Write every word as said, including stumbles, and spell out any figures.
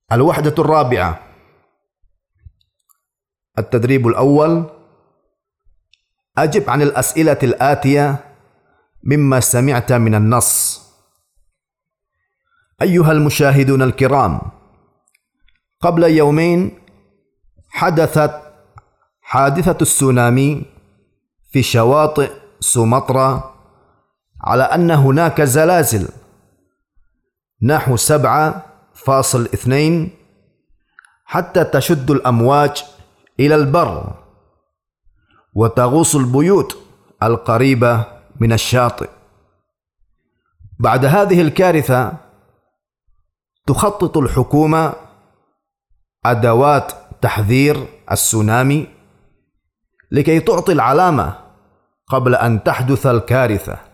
الوحدة الرابعة. التدريب الأول: أجب عن الأسئلة الآتية مما سمعت من النص. أيها المشاهدون الكرام، قبل يومين حدثت حادثة السونامي في شواطئ سومطرة، على أن هناك زلازل نحو سبعة فاصل اثنين حتى تشد الأمواج إلى البر وتغوص البيوت القريبة من الشاطئ. بعد هذه الكارثة تخطط الحكومة أدوات تحذير السونامي لكي تعطي العلامة قبل أن تحدث الكارثة.